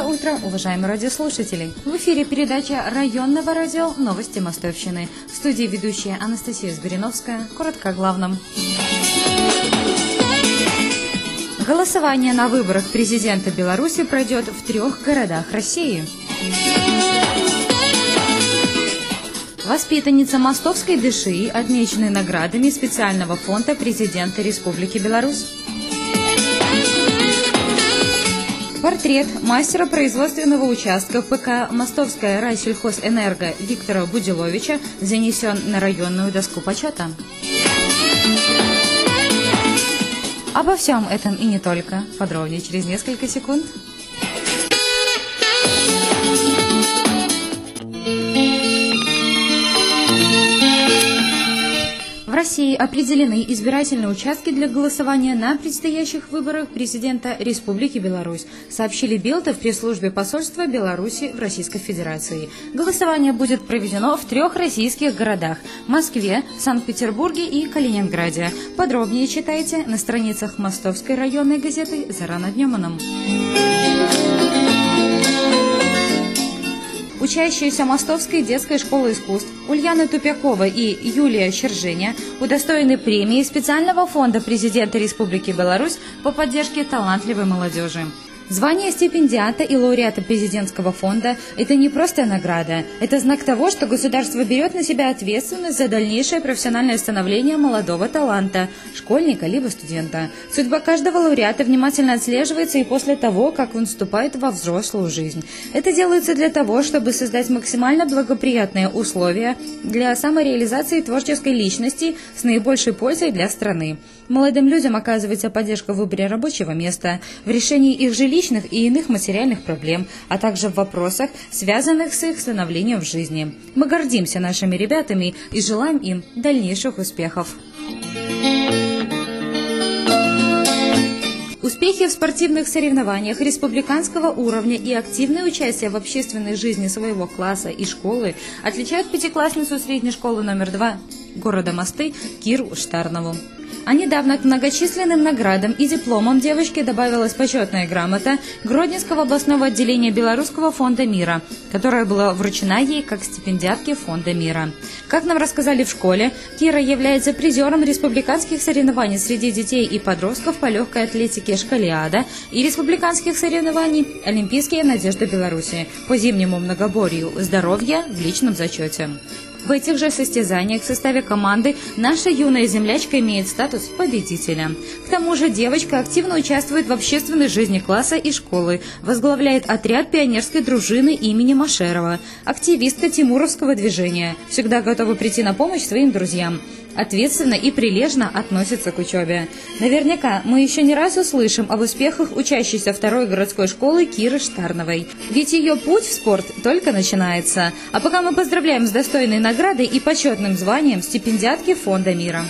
утро, уважаемые радиослушатели! В эфире передача районного радио «Новости Мостовщины». В студии ведущая Анастасия Сбириновская. Коротко о главном. Голосование на выборах президента Беларуси пройдет в 3 городах России. Воспитанница Мостовской ДШИ отмечены наградами специального фонда президента Республики Беларусь. Портрет мастера производственного участка ПК «Мостовская райсельхозэнерго» Виктора Будиловича занесен на районную доску почета. Обо всем этом и не только. Подробнее через несколько секунд. В России определены избирательные участки для голосования на предстоящих выборах президента Республики Беларусь, сообщили Белта в пресс-службе посольства Беларуси в Российской Федерации. Голосование будет проведено в 3 российских городах – Москве, Санкт-Петербурге и Калининграде. Подробнее читайте на страницах Мостовской районной газеты «Зара над Неманом». Учащиеся Мостовской детской школы искусств Ульяна Тупякова и Юлия Щерженя удостоены премии специального фонда президента Республики Беларусь по поддержке талантливой молодежи. Звание стипендиата и лауреата президентского фонда – это не просто награда, это знак того, что государство берет на себя ответственность за дальнейшее профессиональное становление молодого таланта, школьника либо студента. Судьба каждого лауреата внимательно отслеживается и после того, как он вступает во взрослую жизнь. Это делается для того, чтобы создать максимально благоприятные условия для самореализации творческой личности с наибольшей пользой для страны. Молодым людям оказывается поддержка в выборе рабочего места, в решении их жилищных и иных материальных проблем, а также в вопросах, связанных с их становлением в жизни. Мы гордимся нашими ребятами и желаем им дальнейших успехов. Успехи в спортивных соревнованиях республиканского уровня и активное участие в общественной жизни своего класса и школы отличают пятиклассницу средней школы номер 2 города Мосты Киру Штарнову. А недавно к многочисленным наградам и дипломам девочки добавилась почетная грамота Гродненского областного отделения Белорусского фонда мира, которая была вручена ей как стипендиатке фонда мира. Как нам рассказали в школе, Кира является призером республиканских соревнований среди детей и подростков по легкой атлетике «Школиада» и республиканских соревнований «Олимпийские надежды Беларуси» по зимнему многоборью «Здоровье в личном зачете». В этих же состязаниях в составе команды наша юная землячка имеет статус победителя. К тому же девочка активно участвует в общественной жизни класса и школы, возглавляет отряд пионерской дружины имени Машерова, активистка Тимуровского движения, всегда готова прийти на помощь своим друзьям. Ответственно и прилежно относится к учебе. Наверняка мы еще не раз услышим об успехах учащейся 2-й городской школы Киры Штарновой. Ведь ее путь в спорт только начинается. А пока мы поздравляем с достойной наградой и почетным званием стипендиатки фонда мира.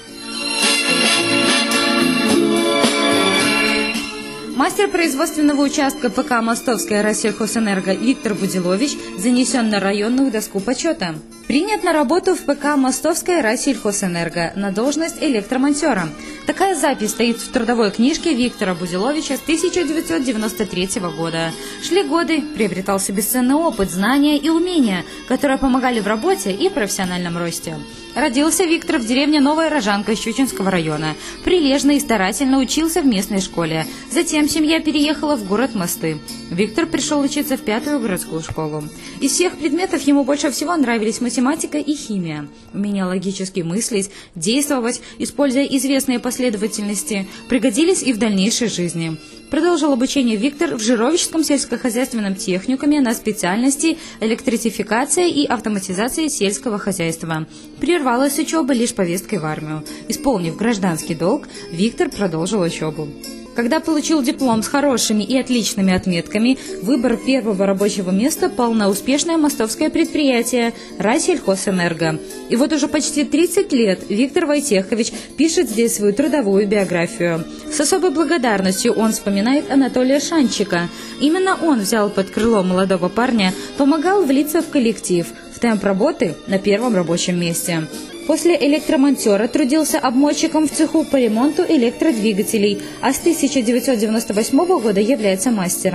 Мастер производственного участка ПК «Мостовская райсельхозэнерго» Виктор Будилович занесен на районную доску почета. Принят на работу в ПК «Мостовская райсельхозэнерго» на должность электромонтера. Такая запись стоит в трудовой книжке Виктора Будиловича с 1993 года. Шли годы, приобретался бесценный опыт, знания и умения, которые помогали в работе и профессиональном росте. Родился Виктор в деревне Новая Рожанка Щучинского района. Прилежно и старательно учился в местной школе. Затем семья переехала в город Мосты. Виктор пришел учиться в 5-ю городскую школу. Из всех предметов ему больше всего нравились математика и химия. Умение логически мыслить, действовать, используя известные последовательности, пригодились и в дальнейшей жизни. Продолжил обучение Виктор в Жировическом сельскохозяйственном техникуме на специальности электрификация и автоматизация сельского хозяйства. Прервалась учеба лишь повесткой в армию. Исполнив гражданский долг, Виктор продолжил учебу. Когда получил диплом с хорошими и отличными отметками, выбор первого рабочего места пал на успешное мостовское предприятие «Райсельхозэнерго». И вот уже почти 30 лет Виктор Войтехович пишет здесь свою трудовую биографию. С особой благодарностью он вспоминает Анатолия Шанчика. Именно он взял под крыло молодого парня, помогал влиться в коллектив, в темп работы на первом рабочем месте. После электромонтера трудился обмотчиком в цеху по ремонту электродвигателей, а с 1998 года является мастером.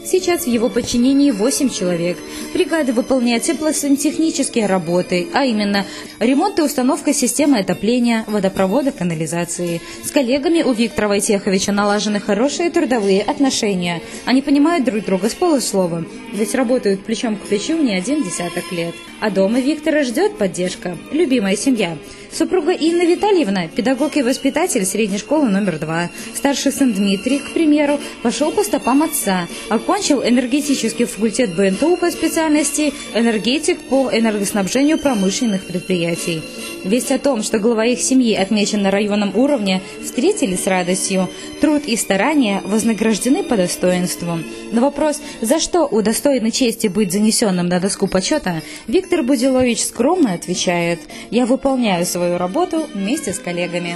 Сейчас в его подчинении 8 человек. Бригада выполняет теплосантехнические работы, а именно ремонт и установка системы отопления, водопровода, канализации. С коллегами у Виктора Войтеховича налажены хорошие трудовые отношения. Они понимают друг друга с полуслова, ведь работают плечом к плечу не один десяток лет. А дома Виктора ждет поддержка, любимая семья. Супруга Инна Витальевна, педагог и воспитатель средней школы номер 2. Старший сын Дмитрий, к примеру, пошел по стопам отца. Окончил энергетический факультет БНТУ по специальности энергетик по энергоснабжению промышленных предприятий. Весть о том, что глава их семьи отмечен на районном уровне, встретили с радостью. Труд и старания вознаграждены по достоинству. На вопрос, за что удостоены чести быть занесенным на доску почета, Виктор Будилович скромно отвечает: «Я выполняю свою работу вместе с коллегами».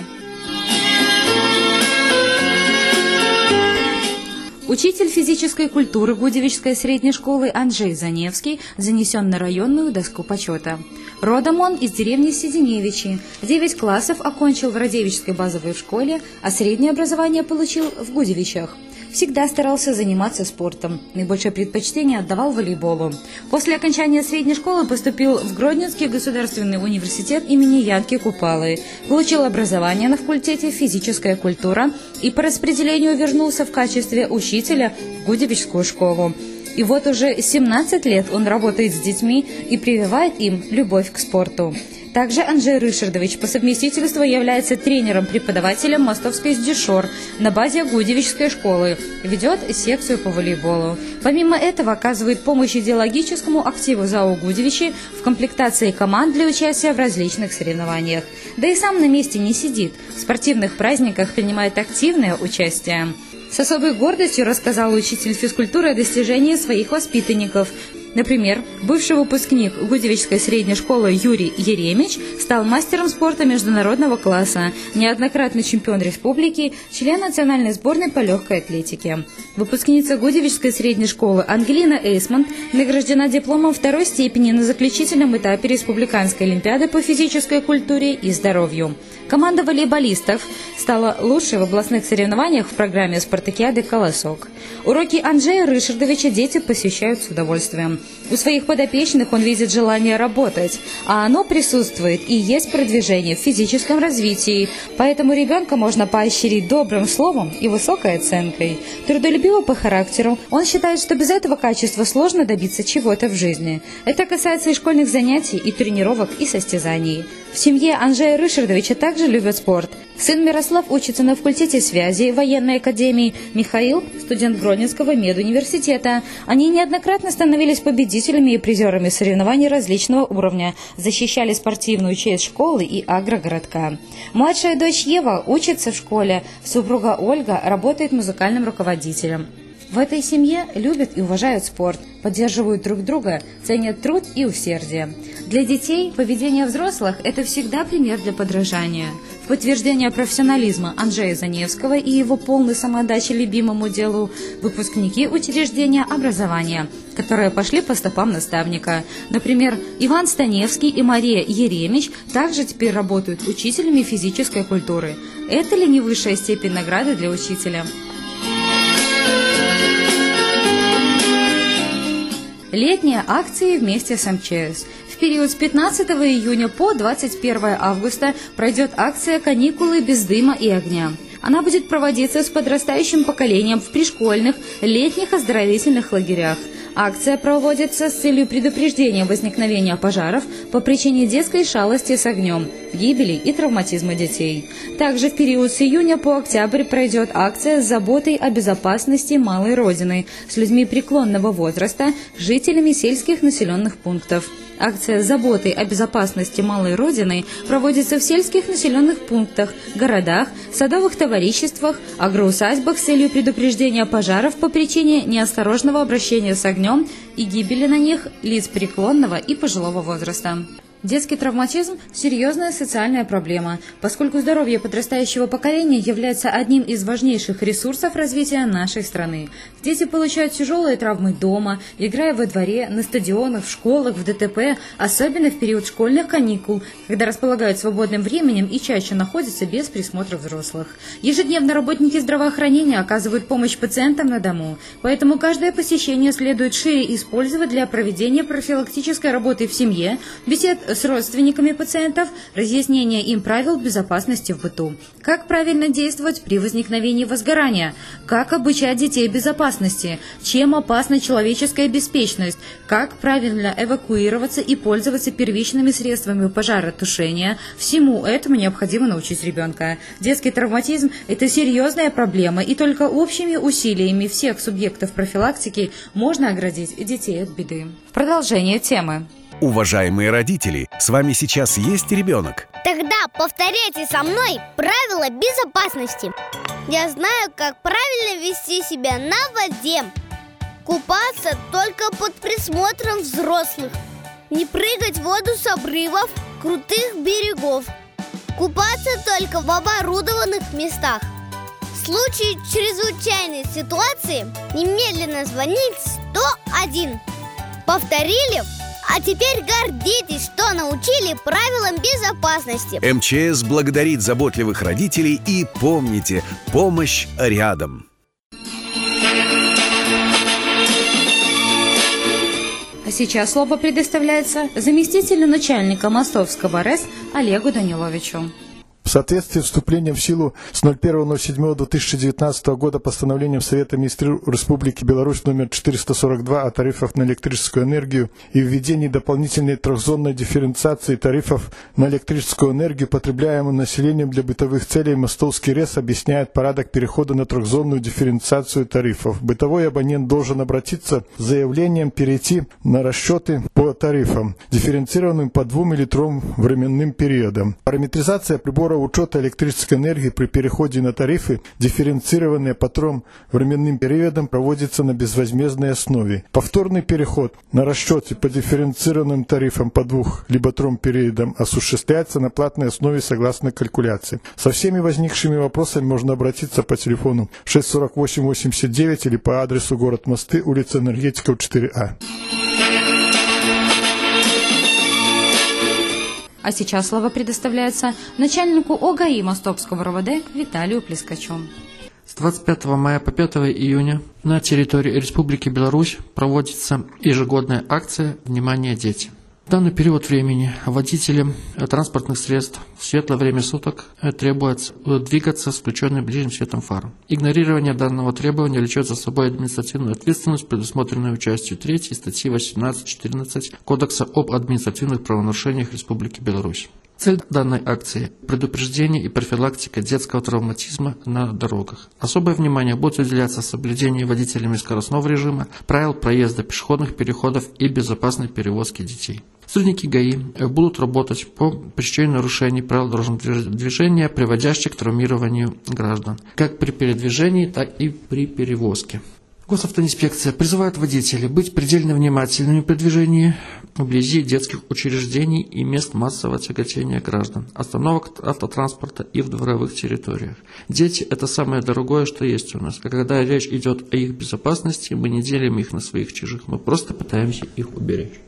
Учитель физической культуры Гудевичской средней школы Анджей Заневский занесен на районную доску почета. Родом он из деревни Сиденевичи. 9 классов окончил в Радевичской базовой школе, а среднее образование получил в Гудевичах. Всегда старался заниматься спортом. Наибольшее предпочтение отдавал волейболу. После окончания средней школы поступил в Гродненский государственный университет имени Янки Купалы. Получил образование на факультете «Физическая культура» и по распределению вернулся в качестве учителя в Гудевичскую школу. И вот уже 17 лет он работает с детьми и прививает им любовь к спорту. Также Анджей Рышардович по совместительству является тренером-преподавателем Мостовской СДЮШОР на базе Гудевичской школы, ведет секцию по волейболу. Помимо этого оказывает помощь идеологическому активу ЗАО «Гудевичи» в комплектации команд для участия в различных соревнованиях. Да и сам на месте не сидит, в спортивных праздниках принимает активное участие. С особой гордостью рассказал учитель физкультуры о достижении своих воспитанников. Например, бывший выпускник Гудевичской средней школы Юрий Еремич стал мастером спорта международного класса, неоднократный чемпион республики, член национальной сборной по легкой атлетике. Выпускница Гудевичской средней школы Ангелина Эйсмонт награждена дипломом 2-й степени на заключительном этапе Республиканской олимпиады по физической культуре и здоровью. Команда волейболистов стала лучшей в областных соревнованиях в программе «Спартакиады Колосок». Уроки Анджея Рышардовича дети посещают с удовольствием. У своих подопечных он видит желание работать, а оно присутствует и есть продвижение в физическом развитии, поэтому ребенка можно поощрить добрым словом и высокой оценкой. Трудолюбивый по характеру, он считает, что без этого качества сложно добиться чего-то в жизни. Это касается и школьных занятий, и тренировок, и состязаний. В семье Анджея Рышардовича также любят спорт. Сын Мирослав учится на факультете связи военной академии, Михаил – студент Гродненского медуниверситета. Они неоднократно становились победителями и призерами соревнований различного уровня, защищали спортивную честь школы и агрогородка. Младшая дочь Ева учится в школе, супруга Ольга работает музыкальным руководителем. В этой семье любят и уважают спорт, поддерживают друг друга, ценят труд и усердие. Для детей поведение взрослых – это всегда пример для подражания. В подтверждение профессионализма Анджея Заневского и его полной самоотдачи любимому делу выпускники учреждения образования, которые пошли по стопам наставника. Например, Иван Станевский и Мария Еремич также теперь работают учителями физической культуры. Это ли не высшая степень награды для учителя? Летние акции вместе с МЧС. В период с 15 июня по 21 августа пройдет акция «Каникулы без дыма и огня». Она будет проводиться с подрастающим поколением в пришкольных, летних оздоровительных лагерях. Акция проводится с целью предупреждения возникновения пожаров по причине детской шалости с огнем, гибели и травматизма детей. Также в период с июня по октябрь пройдет акция с заботой о безопасности малой родины с людьми преклонного возраста, жителями сельских населенных пунктов. Акция с заботой о безопасности малой родины проводится в сельских населенных пунктах, городах, садовых товариществах, агроусадьбах с целью предупреждения пожаров по причине неосторожного обращения с огнем и гибели на них лиц преклонного и пожилого возраста. Детский травматизм – серьезная социальная проблема, поскольку здоровье подрастающего поколения является одним из важнейших ресурсов развития нашей страны. Дети получают тяжелые травмы дома, играя во дворе, на стадионах, в школах, в ДТП, особенно в период школьных каникул, когда располагают свободным временем и чаще находятся без присмотра взрослых. Ежедневно работники здравоохранения оказывают помощь пациентам на дому, поэтому каждое посещение следует шире использовать для проведения профилактической работы в семье, бесед с родственниками пациентов, разъяснения им правил безопасности в быту. Как правильно действовать при возникновении возгорания? Как обучать детей безопасности? Чем опасна человеческая беспечность? Как правильно эвакуироваться и пользоваться первичными средствами пожаротушения? Всему этому необходимо научить ребенка. Детский травматизм – это серьезная проблема, и только общими усилиями всех субъектов профилактики можно оградить детей от беды. Продолжение темы. Уважаемые родители, с вами сейчас есть ребенок? Тогда повторяйте со мной правила безопасности. Я знаю, как правильно вести себя на воде. Купаться только под присмотром взрослых. Не прыгать в воду с обрывов, крутых берегов. Купаться только в оборудованных местах. В случае чрезвычайной ситуации немедленно звонить 101. Повторили? А теперь гордитесь, что научили правилам безопасности. МЧС благодарит заботливых родителей и помните, помощь рядом. А сейчас слово предоставляется заместителю начальника Мостовского РЭС Олегу Даниловичу. В соответствии с вступлением в силу с 01.07.2019 года постановлением Совета Министров Республики Беларусь номер 442 о тарифах на электрическую энергию и введении дополнительной трехзонной дифференциации тарифов на электрическую энергию, потребляемую населением для бытовых целей, Мостовский РЭС объясняет порядок перехода на трехзонную дифференциацию тарифов. Бытовой абонент должен обратиться с заявлением перейти на расчеты по тарифам, дифференцированным по 2 или 3 временным периодам. Параметризация прибора учета электрической энергии при переходе на тарифы, дифференцированные по 3 временным периодам, проводится на безвозмездной основе. Повторный переход на расчеты по дифференцированным тарифам по 2 либо 3 периодам осуществляется на платной основе согласно калькуляции. Со всеми возникшими вопросами можно обратиться по телефону 648-89 или по адресу город Мосты, улица Энергетиков, 4А. А сейчас слово предоставляется начальнику ОГАИ Мостовского РОВД Виталию Плескачу. С 25 мая по 5 июня на территории Республики Беларусь проводится ежегодная акция «Внимание, дети». В данный период времени водителям транспортных средств в светлое время суток требуется двигаться с включенным ближним светом фар. Игнорирование данного требования влечет за собой административную ответственность, предусмотренную частью 3 статьи 18-14 Кодекса об административных правонарушениях Республики Беларусь. Цель данной акции – предупреждение и профилактика детского травматизма на дорогах. Особое внимание будет уделяться соблюдению водителями скоростного режима, правил проезда пешеходных переходов и безопасной перевозки детей. Сотрудники ГАИ будут работать по пресечению нарушений правил дорожного движения, приводящих к травмированию граждан, как при передвижении, так и при перевозке. Госавтоинспекция призывает водителей быть предельно внимательными при движении вблизи детских учреждений и мест массового тяготения граждан, остановок автотранспорта и в дворовых территориях. Дети – это самое дорогое, что есть у нас. А когда речь идет о их безопасности, мы не делим их на своих чужих, мы просто пытаемся их уберечь.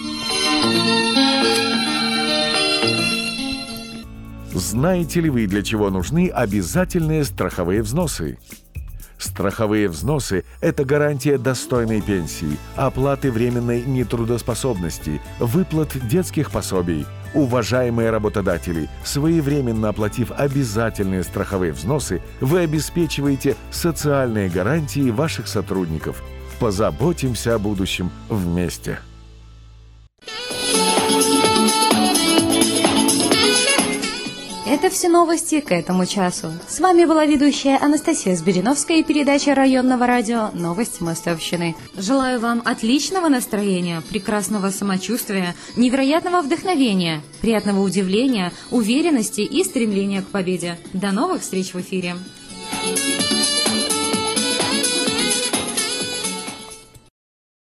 Знаете ли вы, для чего нужны обязательные страховые взносы? Страховые взносы – это гарантия достойной пенсии, оплаты временной нетрудоспособности, выплат детских пособий. Уважаемые работодатели, своевременно оплатив обязательные страховые взносы, вы обеспечиваете социальные гарантии ваших сотрудников. Позаботимся о будущем вместе. Это все новости к этому часу. С вами была ведущая Анастасия Сбериновская и передача районного радио «Новости Мостовщины». Желаю вам отличного настроения, прекрасного самочувствия, невероятного вдохновения, приятного удивления, уверенности и стремления к победе. До новых встреч в эфире!